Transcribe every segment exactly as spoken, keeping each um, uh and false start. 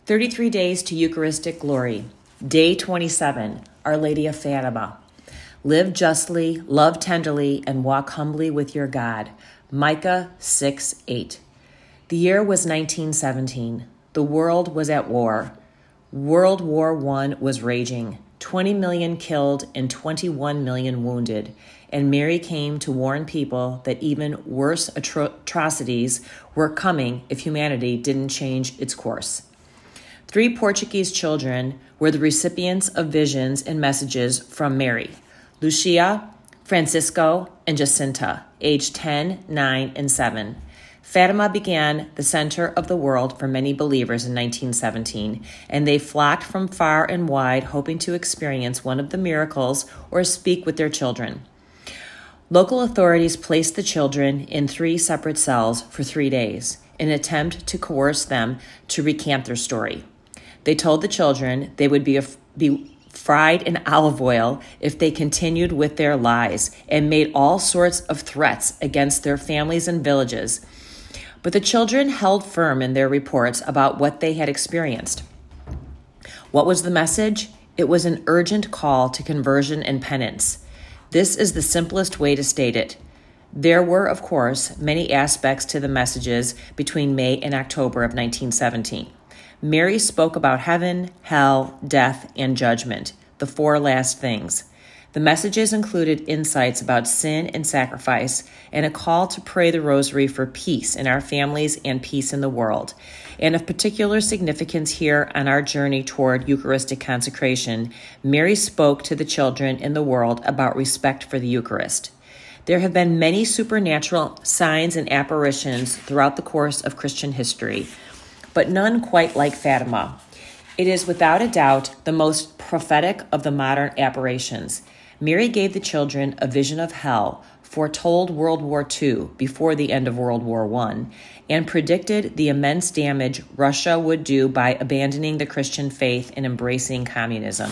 thirty-three Days to Eucharistic Glory. Day twenty-seven, Our Lady of Fatima. Live justly, love tenderly, and walk humbly with your God. Micah six eight. The year was nineteen seventeen. The world was at war. World War One was raging. twenty million killed and twenty-one million wounded. And Mary came to warn people that even worse atro- atrocities were coming if humanity didn't change its course. Three Portuguese children were the recipients of visions and messages from Mary: Lucia, Francisco, and Jacinta, aged ten, nine, and seven. Fatima began the center of the world for many believers in nineteen seventeen, and they flocked from far and wide, hoping to experience one of the miracles or speak with their children. Local authorities placed the children in three separate cells for three days in an attempt to coerce them to recant their story. They told the children they would be, be fried in olive oil if they continued with their lies, and made all sorts of threats against their families and villages. But the children held firm in their reports about what they had experienced. What was the message? It was an urgent call to conversion and penance. This is the simplest way to state it. There were, of course, many aspects to the messages between May and October of nineteen seventeen. Mary spoke about heaven, hell, death, and judgment, the four last things. The messages included insights about sin and sacrifice, and a call to pray the rosary for peace in our families and peace in the world. And of particular significance here on our journey toward Eucharistic consecration, Mary spoke to the children in the world about respect for the Eucharist. There have been many supernatural signs and apparitions throughout the course of Christian history, but none quite like Fatima. It is without a doubt the most prophetic of the modern apparitions. Mary gave the children a vision of hell, foretold World War Two before the end of World War One, and predicted the immense damage Russia would do by abandoning the Christian faith and embracing communism.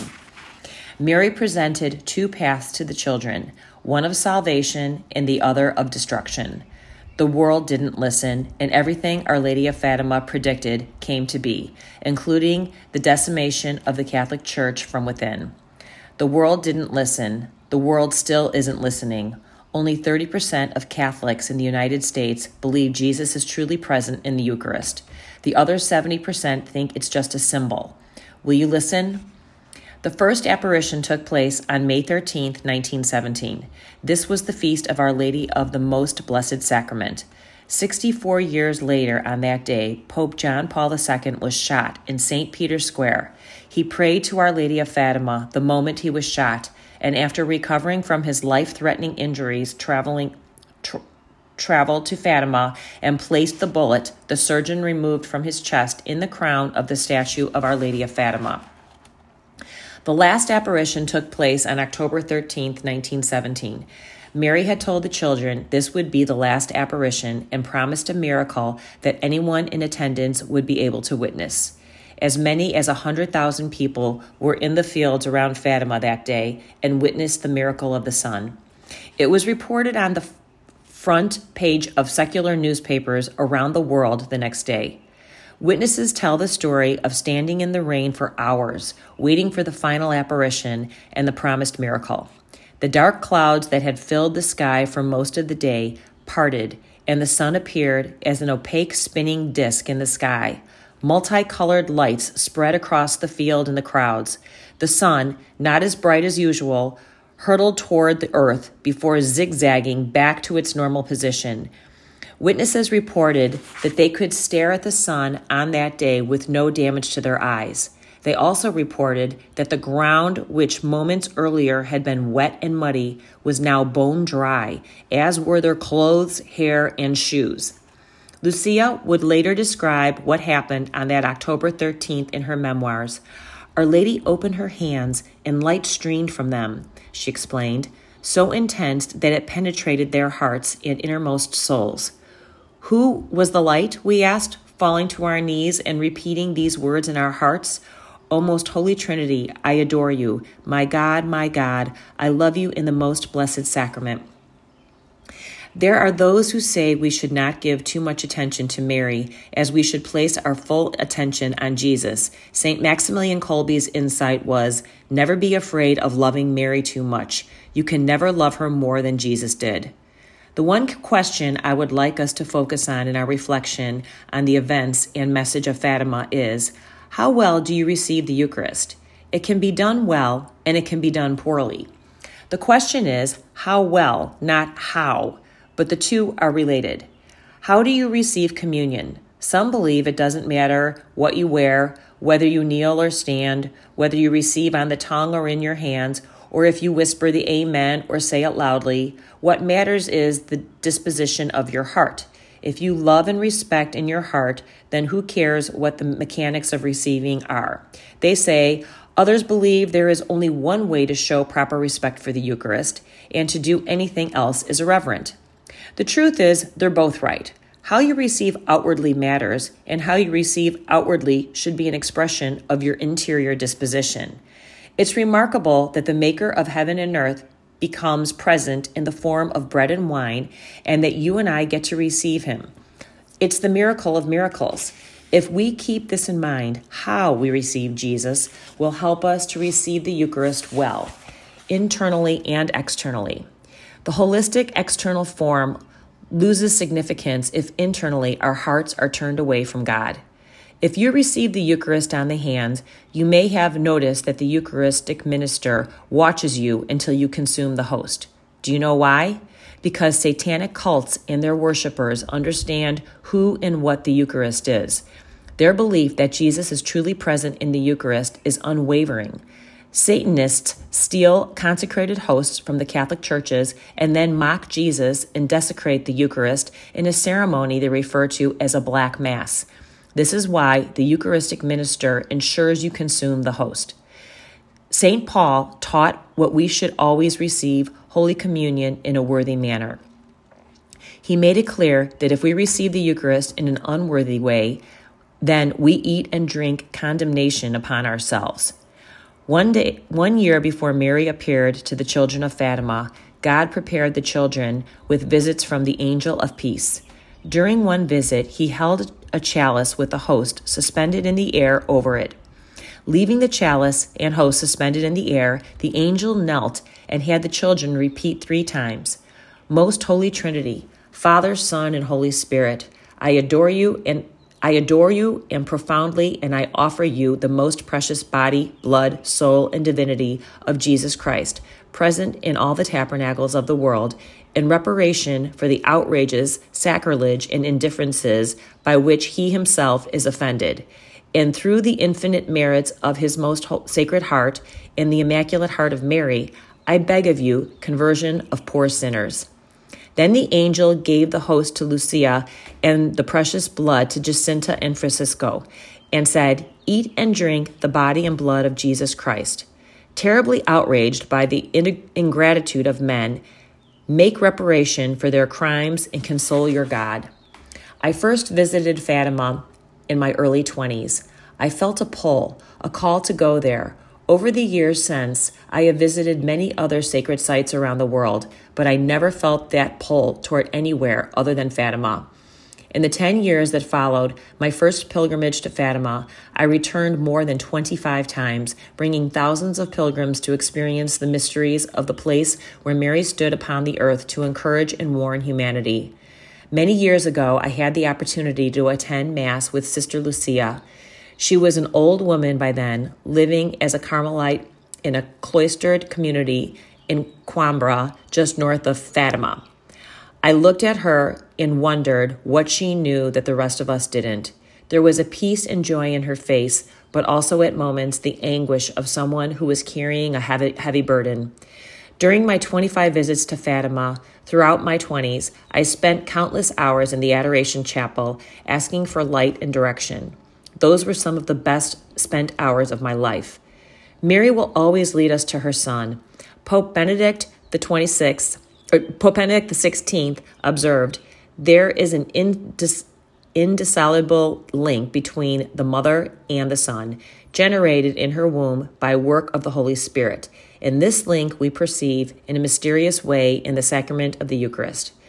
Mary presented two paths to the children, one of salvation and the other of destruction. The world didn't listen, and everything Our Lady of Fatima predicted came to be, including the decimation of the Catholic Church from within. The world didn't listen. The world still isn't listening. Only thirty percent of Catholics in the United States believe Jesus is truly present in the Eucharist. The other seventy percent think it's just a symbol. Will you listen? The first apparition took place on May thirteenth, nineteen seventeen. This was the feast of Our Lady of the Most Blessed Sacrament. Sixty-four years later on that day, Pope John Paul the Second was shot in Saint Peter's Square. He prayed to Our Lady of Fatima the moment he was shot, and after recovering from his life-threatening injuries, traveling, tra- traveled to Fatima and placed the bullet the surgeon removed from his chest in the crown of the statue of Our Lady of Fatima. The last apparition took place on October thirteenth, nineteen seventeen. Mary had told the children this would be the last apparition and promised a miracle that anyone in attendance would be able to witness. As many as one hundred thousand people were in the fields around Fatima that day and witnessed the miracle of the sun. It was reported on the front page of secular newspapers around the world the next day. Witnesses tell the story of standing in the rain for hours, waiting for the final apparition and the promised miracle. The dark clouds that had filled the sky for most of the day parted, and the sun appeared as an opaque spinning disk in the sky. Multicolored lights spread across the field and the crowds. The sun, not as bright as usual, hurtled toward the earth before zigzagging back to its normal position. Witnesses reported that they could stare at the sun on that day with no damage to their eyes. They also reported that the ground, which moments earlier had been wet and muddy, was now bone dry, as were their clothes, hair, and shoes. Lucia would later describe what happened on that October thirteenth in her memoirs. Our Lady opened her hands and light streamed from them, she explained, so intense that it penetrated their hearts and innermost souls. Who was the light, we asked, falling to our knees and repeating these words in our hearts? O most Holy Trinity, I adore you. My God, my God, I love you in the most blessed sacrament. There are those who say we should not give too much attention to Mary, as we should place our full attention on Jesus. Saint Maximilian Kolbe's insight was, never be afraid of loving Mary too much. You can never love her more than Jesus did. The one question I would like us to focus on in our reflection on the events and message of Fatima is, how well do you receive the Eucharist? It can be done well, and it can be done poorly. The question is, how well, not how, but the two are related. How do you receive communion? Some believe it doesn't matter what you wear, whether you kneel or stand, whether you receive on the tongue or in your hands, or if you whisper the amen or say it loudly. What matters is the disposition of your heart. If you love and respect in your heart, then who cares what the mechanics of receiving are? They say, others believe there is only one way to show proper respect for the Eucharist, and to do anything else is irreverent. The truth is, they're both right. How you receive outwardly matters, and how you receive outwardly should be an expression of your interior disposition. It's remarkable that the Maker of heaven and earth becomes present in the form of bread and wine, and that you and I get to receive him. It's the miracle of miracles. If we keep this in mind, how we receive Jesus will help us to receive the Eucharist well, internally and externally. The holistic external form loses significance if internally our hearts are turned away from God. If you receive the Eucharist on the hands, you may have noticed that the Eucharistic minister watches you until you consume the host. Do you know why? Because satanic cults and their worshipers understand who and what the Eucharist is. Their belief that Jesus is truly present in the Eucharist is unwavering. Satanists steal consecrated hosts from the Catholic churches and then mock Jesus and desecrate the Eucharist in a ceremony they refer to as a black mass. This is why the Eucharistic minister ensures you consume the host. Saint Paul taught what we should always receive Holy Communion in a worthy manner. He made it clear that if we receive the Eucharist in an unworthy way, then we eat and drink condemnation upon ourselves. One day, one year before Mary appeared to the children of Fatima, God prepared the children with visits from the angel of peace. During one visit, he held a chalice with the host suspended in the air over it. Leaving the chalice and host suspended in the air, the angel knelt and had the children repeat three times, Most Holy Trinity, Father, Son, and Holy Spirit, I adore you and I adore you and profoundly, and I offer you the most precious body, blood, soul, and divinity of Jesus Christ, present in all the tabernacles of the world, in reparation for the outrages, sacrilege, and indifferences by which he himself is offended. And through the infinite merits of his most sacred heart and the Immaculate Heart of Mary, I beg of you, conversion of poor sinners. Then the angel gave the host to Lucia and the precious blood to Jacinta and Francisco, and said, Eat and drink the body and blood of Jesus Christ. Terribly outraged by the ingratitude of men, make reparation for their crimes and console your God. I first visited Fatima in my early twenties. I felt a pull, a call to go there. Over the years since, I have visited many other sacred sites around the world, but I never felt that pull toward anywhere other than Fatima. In the ten years that followed my first pilgrimage to Fatima, I returned more than twenty-five times, bringing thousands of pilgrims to experience the mysteries of the place where Mary stood upon the earth to encourage and warn humanity. Many years ago, I had the opportunity to attend Mass with Sister Lucia. She was an old woman by then, living as a Carmelite in a cloistered community in Coimbra, just north of Fatima. I looked at her and wondered what she knew that the rest of us didn't. There was a peace and joy in her face, but also at moments the anguish of someone who was carrying a heavy, heavy burden. During my twenty-five visits to Fatima, throughout my twenties, I spent countless hours in the Adoration Chapel asking for light and direction. Those were some of the best spent hours of my life. Mary will always lead us to her Son. Pope Benedict the twenty-sixth, or Pope Benedict the sixteenth observed, there is an indis- indissoluble link between the mother and the Son, generated in her womb by work of the Holy Spirit. And this link we perceive in a mysterious way in the sacrament of the Eucharist.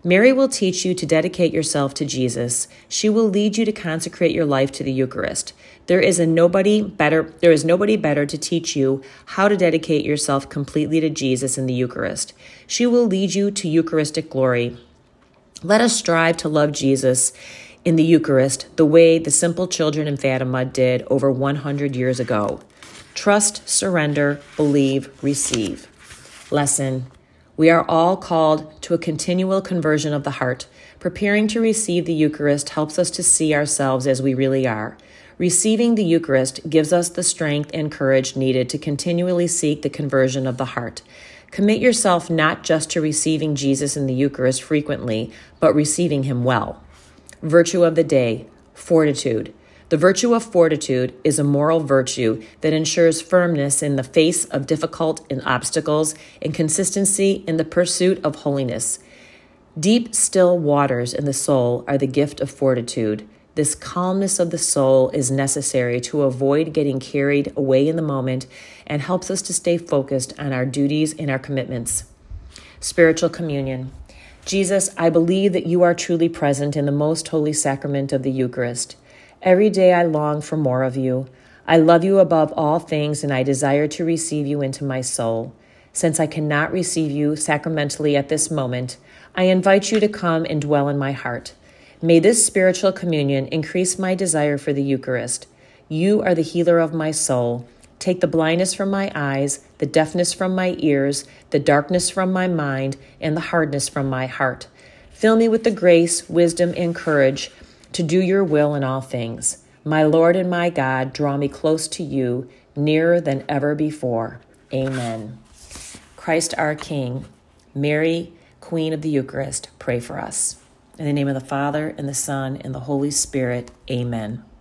Mary will teach you to dedicate yourself to Jesus. She will lead you to consecrate your life to the Eucharist. There is a nobody better, there is nobody better to teach you how to dedicate yourself completely to Jesus in the Eucharist. She will lead you to Eucharistic glory. Let us strive to love Jesus in the Eucharist the way the simple children in Fatima did over one hundred years ago. Trust, surrender, believe, receive. Lesson. We are all called to a continual conversion of the heart. Preparing to receive the Eucharist helps us to see ourselves as we really are. Receiving the Eucharist gives us the strength and courage needed to continually seek the conversion of the heart. Commit yourself not just to receiving Jesus in the Eucharist frequently, but receiving him well. Virtue of the day, fortitude. The virtue of fortitude is a moral virtue that ensures firmness in the face of difficult and obstacles and consistency in the pursuit of holiness. Deep, still waters in the soul are the gift of fortitude. This calmness of the soul is necessary to avoid getting carried away in the moment and helps us to stay focused on our duties and our commitments. Spiritual communion. Jesus, I believe that you are truly present in the most holy sacrament of the Eucharist. Every day I long for more of you. I love you above all things, and I desire to receive you into my soul. Since I cannot receive you sacramentally at this moment, I invite you to come and dwell in my heart. May this spiritual communion increase my desire for the Eucharist. You are the healer of my soul. Take the blindness from my eyes, the deafness from my ears, the darkness from my mind, and the hardness from my heart. Fill me with the grace, wisdom, and courage to do your will in all things. My Lord and my God, draw me close to you, nearer than ever before. Amen. Christ our King, Mary, Queen of the Eucharist, pray for us. In the name of the Father, and the Son, and the Holy Spirit, amen.